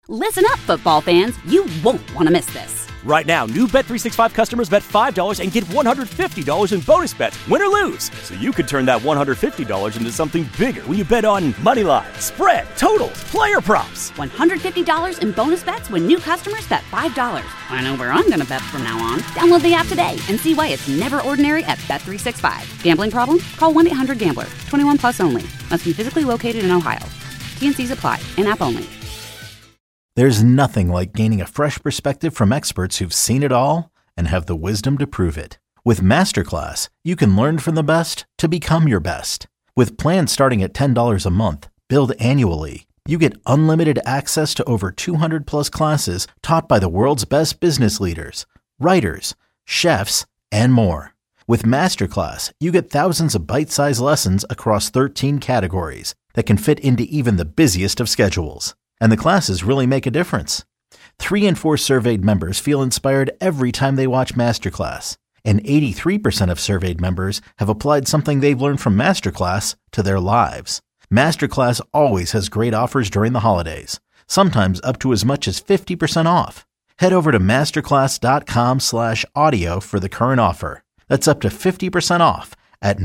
Listen up, football fans. You won't want to miss this. Right now, new Bet365 customers bet $5 and get $150 in bonus bets, win or lose. So you could turn that $150 into something bigger when you bet on money line, spread, totals, player props. $150 in bonus bets when new customers bet $5. I know where I'm going to bet from now on. Download the app today and see why it's never ordinary at Bet365. Gambling problem? Call 1-800-GAMBLER. 21 plus only. Must be physically located in Ohio. T&Cs apply. In-app only. There's nothing like gaining a fresh perspective from experts who've seen it all and have the wisdom to prove it. With Masterclass, you can learn from the best to become your best. With plans starting at $10 a month, billed annually, you get unlimited access to over 200 plus classes taught by the world's best business leaders, writers, chefs, and more. With Masterclass, you get thousands of bite-sized lessons across 13 categories that can fit into even the busiest of schedules. And the classes really make a difference. 3 in 4 surveyed members feel inspired every time they watch Masterclass. And 83% of surveyed members have applied something they've learned from Masterclass to their lives. Masterclass always has great offers during the holidays, sometimes up to as much as 50% off. Head over to masterclass.com/audio for the current offer. That's up to 50% off at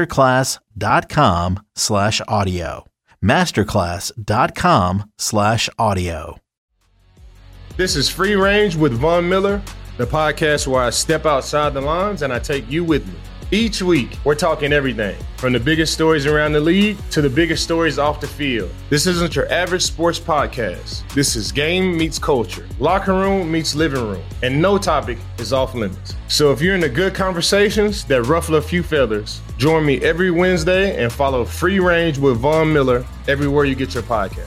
masterclass.com/audio. masterclass.com/audio. This is Free Range with Von Miller, the podcast where I step outside the lines and I take you with me. Each week, we're talking everything from the biggest stories around the league to the biggest stories off the field. This isn't your average sports podcast. This is game meets culture, locker room meets living room, and no topic is off limits. So if you're into good conversations that ruffle a few feathers, join me every Wednesday and follow Free Range with Von Miller everywhere you get your podcast.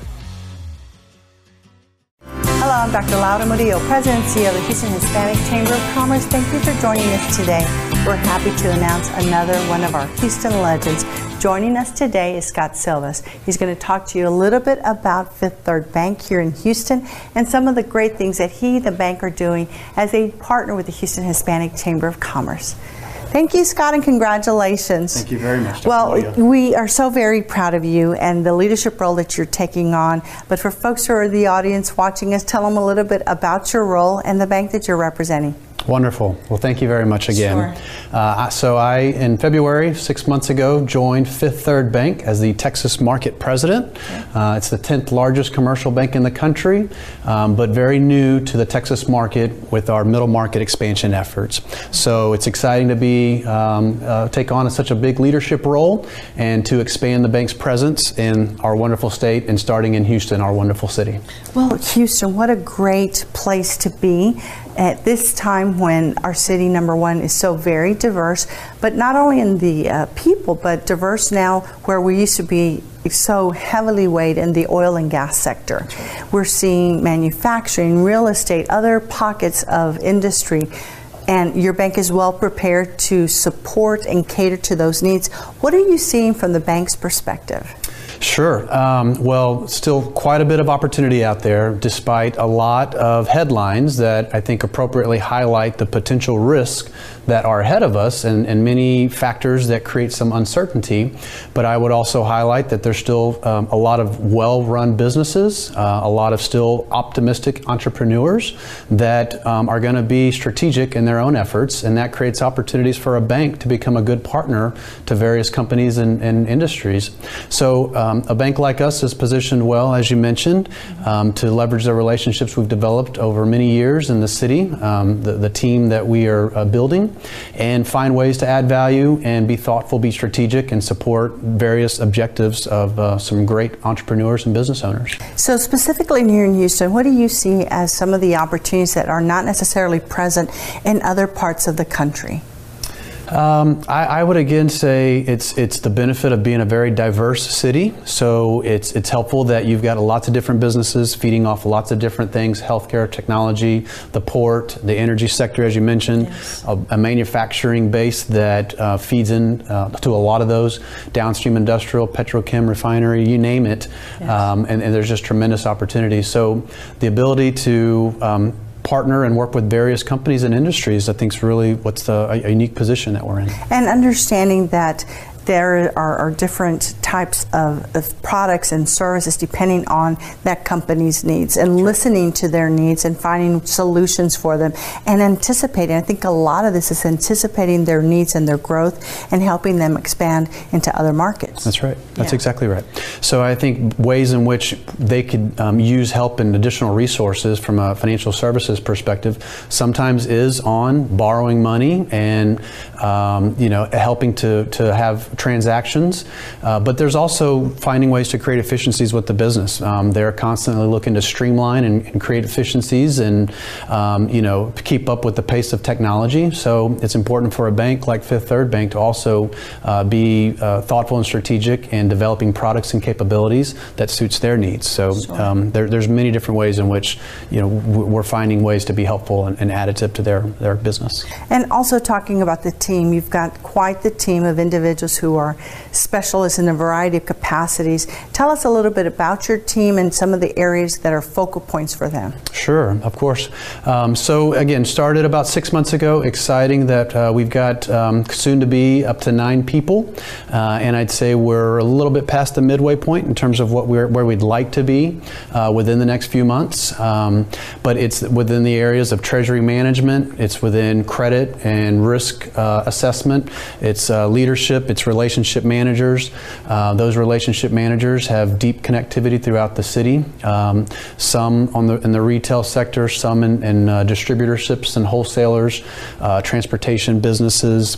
Hello, I'm Dr. Laura Murillo, President and CEO of the Houston Hispanic Chamber of Commerce. Thank you for joining us today. We're happy to announce another one of our Houston legends. Joining us today is Scott Silvas. He's going to talk to you a little bit about Fifth Third Bank here in Houston and some of the great things that the bank, are doing as they partner with the Houston Hispanic Chamber of Commerce. Thank you, Scott, and congratulations. Thank you very much, Dr. Well, Murillo. we are so very proud of you and the leadership role that you're taking on. But for folks who are the audience watching us, tell them a little bit about your role and the bank that you're representing. Wonderful. Well, thank you very much again. Sure. So I, in February, 6 months ago, joined Fifth Third Bank as the Texas Market President. It's the 10th largest commercial bank in the country, but very new to the Texas market with our middle market expansion efforts. So it's exciting to be take on such a big leadership role and to expand the bank's presence in our wonderful state and starting in Houston, our wonderful city. Well, Houston, what a great place to be at this time when our city, number one, is so very diverse, but not only in the people, but diverse now where we used to be so heavily weighed in the oil and gas sector. We're seeing manufacturing, real estate, other pockets of industry, and your bank is well prepared to support and cater to those needs. What are you seeing from the bank's perspective? Sure. Well, still quite a bit of opportunity out there, despite a lot of headlines that I think appropriately highlight the potential risk that are ahead of us and many factors that create some uncertainty. But I would also highlight that there's still a lot of well-run businesses, a lot of still optimistic entrepreneurs that are going to be strategic in their own efforts, and that creates opportunities for a bank to become a good partner to various companies and industries. So a bank like us is positioned well, as you mentioned, to leverage the relationships we've developed over many years in the city, the team that we are building, and find ways to add value and be thoughtful, be strategic, and support various objectives of some great entrepreneurs and business owners. So specifically here in Houston, what do you see as some of the opportunities that are not necessarily present in other parts of the country? I would again say it's the benefit of being a very diverse city. So it's helpful that you've got lots of different businesses feeding off lots of different things: healthcare, technology, the port, the energy sector, as you mentioned, yes. a manufacturing base that feeds in to a lot of those, downstream industrial, petrochem, refinery, you name it, yes. And there's just tremendous opportunities. So the ability to partner and work with various companies and industries, I think is really what's a unique position that we're in. And understanding that there are different types of products and services depending on that company's needs, and listening to their needs and finding solutions for them and anticipating. I think a lot of this is anticipating their needs and their growth and helping them expand into other markets. That's right. That's exactly right. So I think ways in which they could use help and additional resources from a financial services perspective sometimes is on borrowing money and helping to have transactions, but there's also finding ways to create efficiencies with the business. They're constantly looking to streamline and create efficiencies and keep up with the pace of technology. So it's important for a bank like Fifth Third Bank to also be thoughtful and strategic in developing products and capabilities that suits their needs. So there's many different ways in which we're finding ways to be helpful and additive to their business. And also talking about the team, you've got quite the team of individuals who are specialists in a variety of capacities. Tell us a little bit about your team and some of the areas that are focal points for them. Sure, of course. So again, started about 6 months ago. Exciting that we've got soon to be up to 9 people, and I'd say we're a little bit past the midway point in terms of where we'd like to be within the next few months. But it's within the areas of treasury management, it's within credit and risk assessment, it's leadership, it's relationship managers. Those relationship managers have deep connectivity throughout the city. Some in the retail sector, some in distributorships and wholesalers, transportation businesses.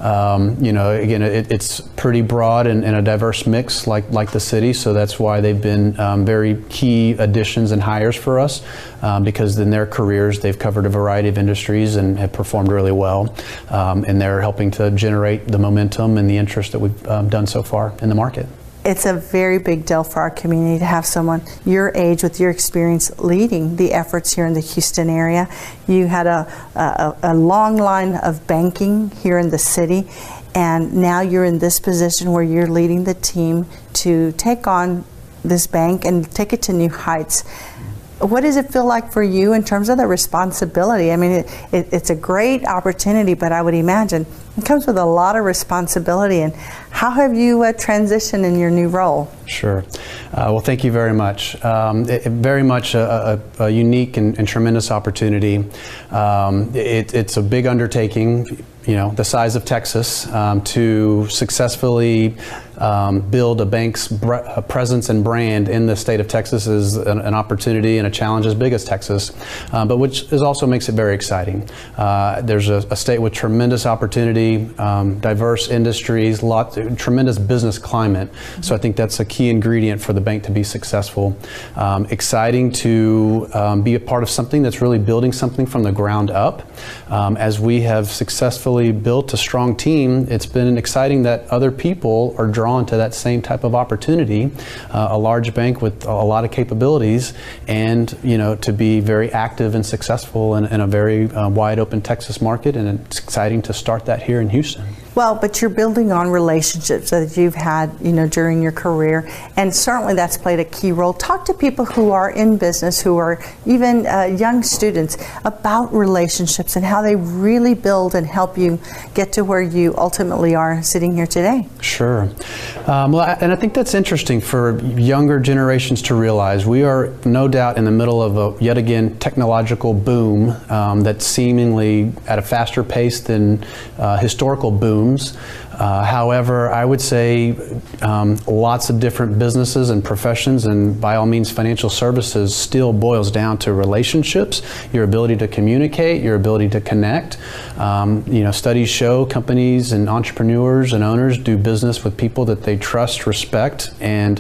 Again, it's pretty broad and a diverse mix like the city, so that's why they've been very key additions and hires for us, because in their careers they've covered a variety of industries and have performed really well, and they're helping to generate the momentum and the interest that we've done so far in the market. It's a very big deal for our community to have someone your age with your experience leading the efforts here in the Houston area. You had a long line of banking here in the city, and now you're in this position where you're leading the team to take on this bank and take it to new heights. What does it feel like for you in terms of the responsibility? I mean, it's a great opportunity, but I would imagine it comes with a lot of responsibility. And how have you transitioned in your new role? Sure. Well, thank you very much. Very much a unique and tremendous opportunity. It's a big undertaking, the size of Texas, to successfully build a bank's presence and brand in the state of Texas is an opportunity and a challenge as big as Texas, but which also makes it very exciting. There's a state with tremendous opportunity, diverse industries, tremendous business climate. So I think that's a key ingredient for the bank to be successful. Exciting to be a part of something that's really building something from the ground up. As we have successfully built a strong team, it's been exciting that other people are drawn to that same type of opportunity, a large bank with a lot of capabilities, and to be very active and successful in a very wide open Texas market, and it's exciting to start that here in Houston. Well, but you're building on relationships that you've had, during your career, and certainly that's played a key role. Talk to people who are in business, who are even young students, about relationships and how they really build and help you get to where you ultimately are sitting here today. Sure. And I think that's interesting for younger generations to realize. We are no doubt in the middle of a, yet again, technological boom that's seemingly at a faster pace than historical booms. However, I would say lots of different businesses and professions, and by all means financial services, still boils down to relationships, your ability to communicate, your ability to connect. Studies show companies and entrepreneurs and owners do business with people that they trust, respect, and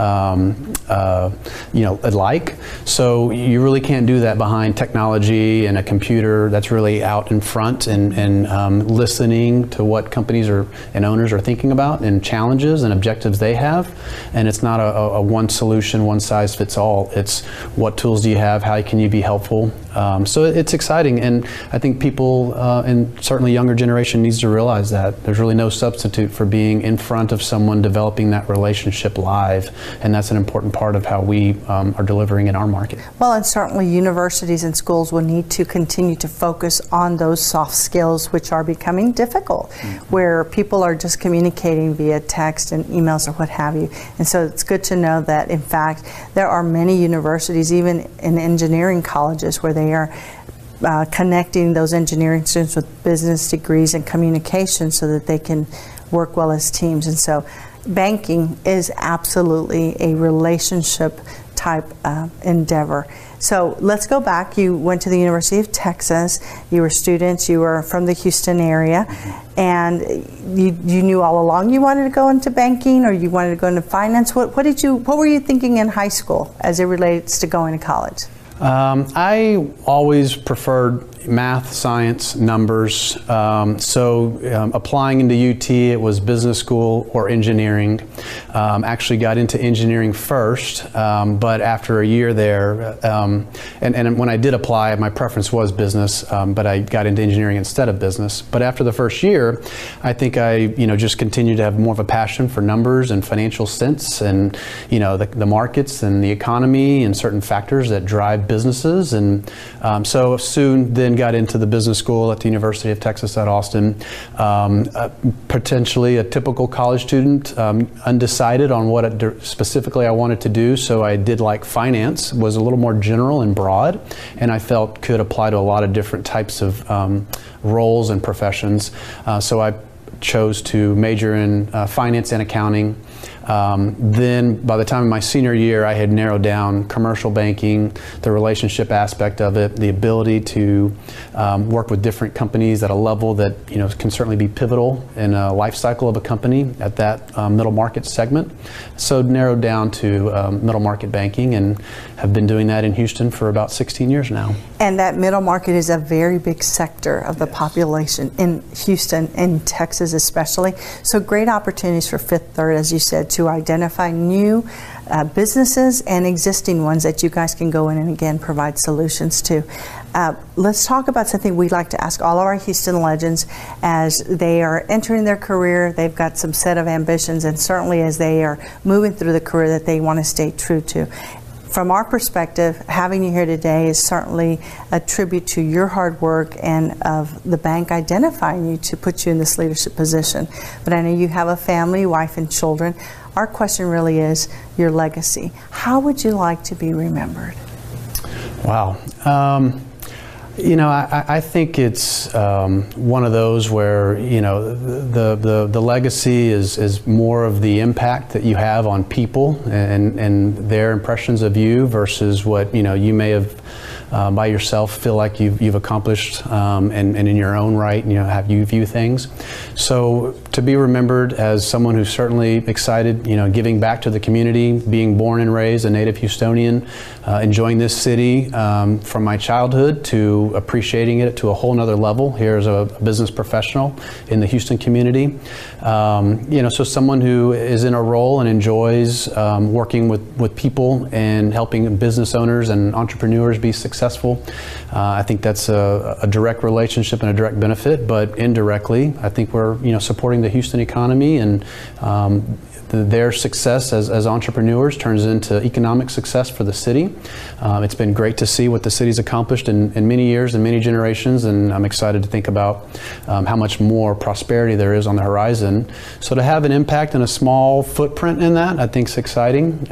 like. So you really can't do that behind technology and a computer that's really out in front and listening to what companies and owners are thinking about and challenges and objectives they have. And it's not a one solution, one size fits all. It's what tools do you have, how can you be helpful. So it's exciting, and I think people and certainly younger generation needs to realize that there's really no substitute for being in front of someone, developing that relationship live, and that's an important part of how we are delivering in our market. Well, and certainly universities and schools will need to continue to focus on those soft skills which are becoming difficult, where people people are just communicating via text and emails or what have you. And so it's good to know that, in fact, there are many universities, even in engineering colleges, where they are connecting those engineering students with business degrees and communication so that they can work well as teams. And so banking is absolutely a relationship type endeavor. So let's go back. You went to the University of Texas. You were students. You were from the Houston area. And you knew all along you wanted to go into banking, or you wanted to go into finance. What were you thinking in high school as it relates to going to college? I always preferred math, science, numbers. Applying into UT, it was business school or engineering. Actually got into engineering first, but after a year there, and when I did apply, my preference was business, but I got into engineering instead of business. But after the first year, I think I just continued to have more of a passion for numbers and financial sense, and the markets and the economy and certain factors that drive businesses. And so soon then got into the business school at the University of Texas at Austin. Potentially a typical college student, undecided on what specifically I wanted to do. So I did like finance, was a little more general and broad, and I felt could apply to a lot of different types of roles and professions. So I chose to major in finance and accounting. Then by the time of my senior year, I had narrowed down commercial banking, the relationship aspect of it, the ability to work with different companies at a level that can certainly be pivotal in a life cycle of a company at that middle market segment. So narrowed down to middle market banking, and have been doing that in Houston for about 16 years now. And that middle market is a very big sector of the population in Houston and Texas especially. So great opportunities for Fifth Third, as you said, to identify new businesses and existing ones that you guys can go in and again provide solutions to. Let's talk about something we like to ask all of our Houston legends as they are entering their career. They've got some set of ambitions, and certainly as they are moving through the career that they want to stay true to. From our perspective, having you here today is certainly a tribute to your hard work and of the bank identifying you to put you in this leadership position. But I know you have a family, wife, and children. Our question really is your legacy. How would you like to be remembered? Wow. I think it's one of those where the legacy is more of the impact that you have on people and their impressions of you versus what you may have by yourself feel like you've accomplished and in your own right, have you view things. So to be remembered as someone who's certainly excited, giving back to the community, being born and raised a native Houstonian, enjoying this city from my childhood to appreciating it to a whole nother level here as a business professional in the Houston community. So someone who is in a role and enjoys working with people and helping business owners and entrepreneurs be successful. I think that's a direct relationship and a direct benefit, but indirectly, I think we're supporting the Houston economy, and their success as entrepreneurs turns into economic success for the city. It's been great to see what the city's accomplished in many years and many generations, and I'm excited to think about how much more prosperity there is on the horizon. So to have an impact and a small footprint in that, I think is exciting.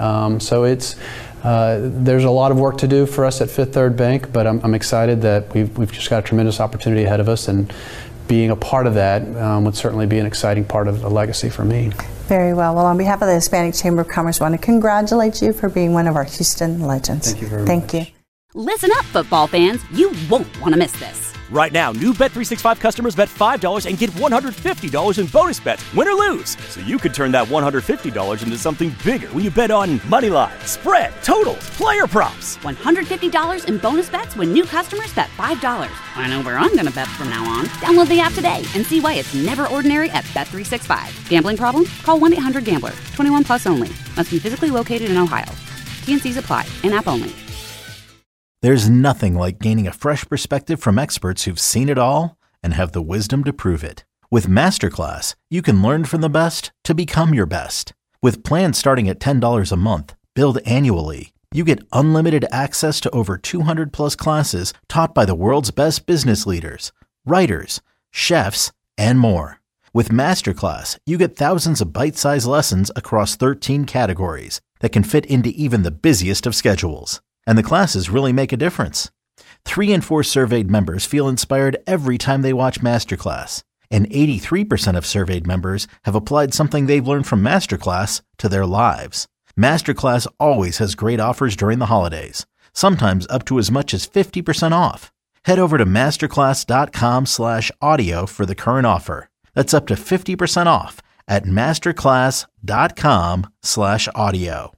There's a lot of work to do for us at Fifth Third Bank, but I'm excited that we've just got a tremendous opportunity ahead of us, and being a part of that would certainly be an exciting part of the legacy for me. Very well. Well, on behalf of the Hispanic Chamber of Commerce, I want to congratulate you for being one of our Houston legends. Thank you very much. Thank you. Listen up, football fans. You won't want to miss this. Right now, new Bet365 customers bet $5 and get $150 in bonus bets, win or lose. So you could turn that $150 into something bigger when you bet on moneyline, spread, totals, player props. $150 in bonus bets when new customers bet $5. I know where I'm going to bet from now on. Download the app today and see why it's never ordinary at Bet365. Gambling problem? Call 1-800-GAMBLER. 21 plus only. Must be physically located in Ohio. T&Cs apply. In-app only. There's nothing like gaining a fresh perspective from experts who've seen it all and have the wisdom to prove it. With Masterclass, you can learn from the best to become your best. With plans starting at $10 a month, billed annually, you get unlimited access to over 200 plus classes taught by the world's best business leaders, writers, chefs, and more. With Masterclass, you get thousands of bite-sized lessons across 13 categories that can fit into even the busiest of schedules. And the classes really make a difference. 3 in 4 surveyed members feel inspired every time they watch Masterclass. And 83% of surveyed members have applied something they've learned from Masterclass to their lives. Masterclass always has great offers during the holidays, sometimes up to as much as 50% off. Head over to masterclass.com/audio for the current offer. That's up to 50% off at masterclass.com/audio.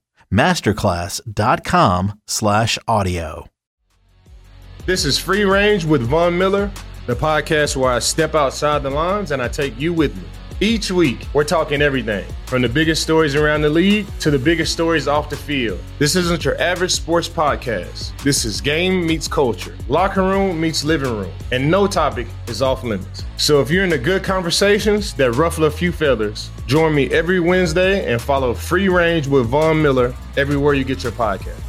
masterclass.com/audio. This is Free Range with Von Miller, the podcast where I step outside the lines and I take you with me. Each week, we're talking everything from the biggest stories around the league to the biggest stories off the field. This isn't your average sports podcast. This is game meets culture, locker room meets living room, and no topic is off limits. So if you're into good conversations that ruffle a few feathers, join me every Wednesday and follow Free Range with Von Miller everywhere you get your podcast.